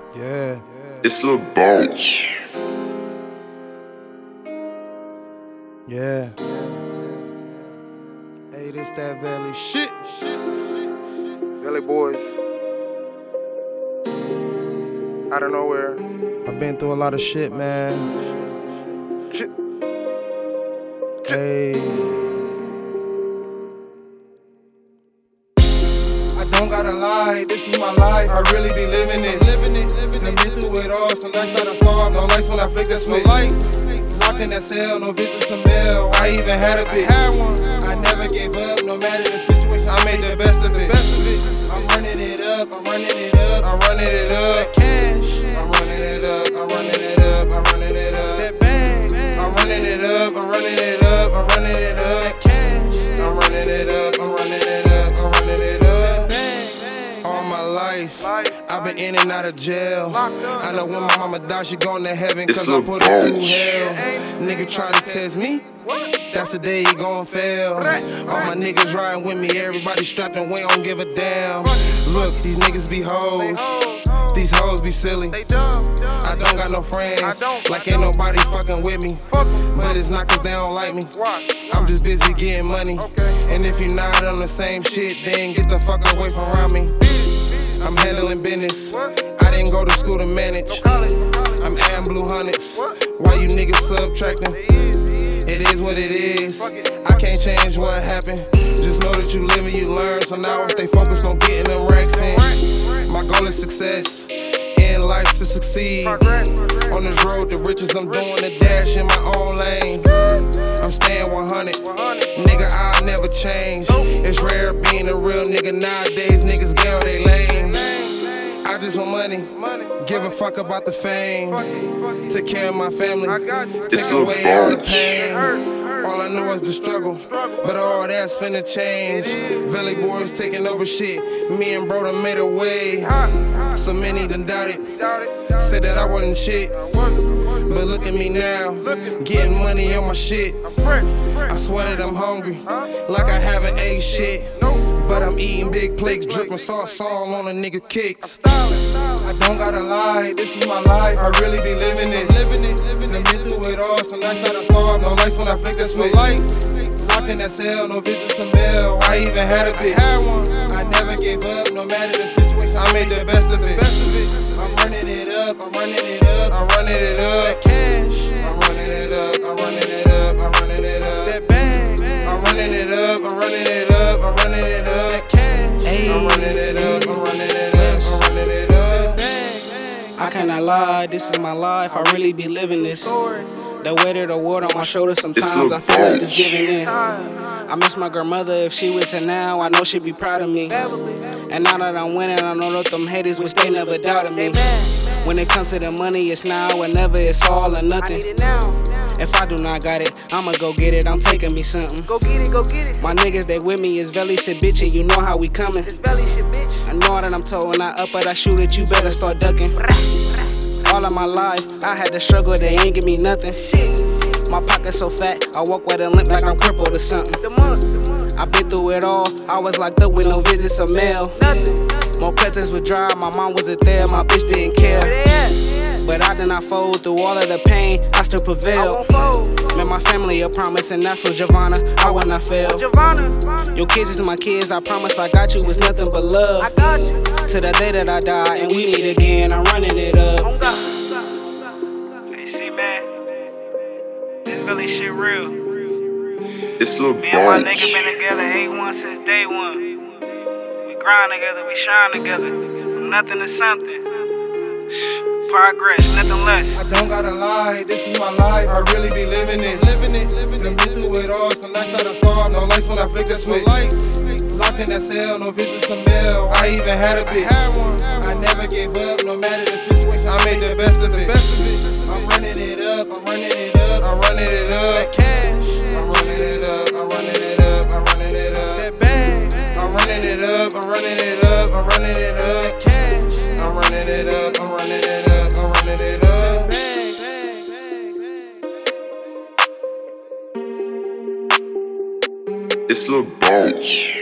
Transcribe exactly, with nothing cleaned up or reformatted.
Yeah. It's Lil Bones. Yeah. Hey, this that Valley shit. Shit. Shit. Valley boys. Out of nowhere. I've been through a lot of shit, man. Shit. Hey. I don't gotta lie, this is my life. I really be living this. Living it, living it. Been through it all. Some nights I done starved, no lights when I flick that switch. No lights. Locked in that cell, no visits to mail. I even had a bitch. I had one. I never gave up, no matter the situation. I made the best of it. Best of it. I'm running it up. I'm running it up. I'm running it up. Cash. I'm running it up. I'm running it up. I'm running it up. That bag. I'm running it up. I'm running it up. I'm running it up. Cash. I'm running it up. I'm running it up. I'm running it up. All my life, I've been in and out of jail. I know when my mama died, she going to heaven cause I put her through hell. Nigga try to test me, that's the day he gon' fail. All my niggas riding with me, everybody strapped and we don't give a damn. Look, these niggas be hoes, these hoes be silly. I don't got no friends, like ain't nobody fucking with me. But it's not cause they don't like me, I'm just busy getting money. And if you're not on the same shit, then get the fuck away from around me. I'm handling business, I didn't go to school to manage. I'm adding blue hundreds, why you niggas subtracting? It is what it is, I can't change what happened. Just know that you live and you learn, so now I stay focused on getting them racks in. My goal is success, in life to succeed. On this road to riches, I'm doing the dash in my own lane. I'm staying one hundred, nigga, I'll never change. It's rare being a real nigga nowadays, niggas get all they lame. I just want money, give a fuck about the fame. Take care of my family, take away all the pain. All I know is the struggle, but all that's finna change. Valley boys taking over shit, me and bro done made a way. So many done doubted, said that I wasn't shit. But look at me now, getting money on my shit. I swear that I'm hungry, like I haven't ate shit. But I'm eating big plates, dripping sauce all on a nigga kicks. I don't gotta lie, this is my life. I really be living this. Living it, living it. Been through it all. Some nights I done starved, no lights when I flick that switch. No lights, locked in that cell, no visits to mail. I even had a bitch. I had one. I never gave up, no matter the situation. I made the best of it. Best of it. I'm running it up. I'm running it up. I'm running it up. Cash. I'm running it up. I'm running it up. I'm running it up. That bag. I'm running it up. I'm running it up. I'm running it up. Cash. I'm running it up. I'm running it up. I'm running it up. I cannot lie, this is my life, I really be living this. The weight of the world on my shoulders, sometimes I feel like just giving in. I miss my grandmother, if she was here now, I know she'd be proud of me. And now that I'm winning, I know that them haters wish they never doubted me. When it comes to the money, it's now or never, it's all or nothing. If I do not got it, I'ma go get it, I'm taking me something. Go get it, go get it. My niggas, they with me, it's Valley shit, bitch, and you know how we coming. It's Valley shit, bitch. I know that I'm told when I up it, I shoot it, you better start ducking. All of my life, I had to struggle, they ain't give me nothing. My pocket's so fat, I walk with a limp like I'm crippled or something. I been through it all, I was locked up with no visits or mail. More cousins would drive, my mom wasn't there, my bitch didn't care. But I did not fold through all of the pain, I still prevail. Man, my family a promise, and that's what Giovanna, I will not fail. Your kids is my kids, I promise I got you, it's nothing but love. To the day that I die, and we meet again, I'm running it up. Hey, see, man, this Valley shit real. It's Lil Me and my Bones. nigga been together A one since day one. We grind together, we shine together. From nothing to something. Progress, nothing less. I don't gotta lie, this is my life. I really be living this. Living it, living it. Been through it all. Some nights I done starved, no lights when I flick that switch. No lights, locked in that cell, no visits to mail. I even had a bitch. I had one. I never gave up, no matter the situation. I made the best of it. Best of it. I'm running it up. I'm running it up. I'm running it up. Cash. I'm running it up. I'm running it up. I'm running it up. That bag. I'm running it up. I'm running it up. I'm running it up. Cash. I'm running it up. I'm running it up. I'm running it up. It's Lil Bones.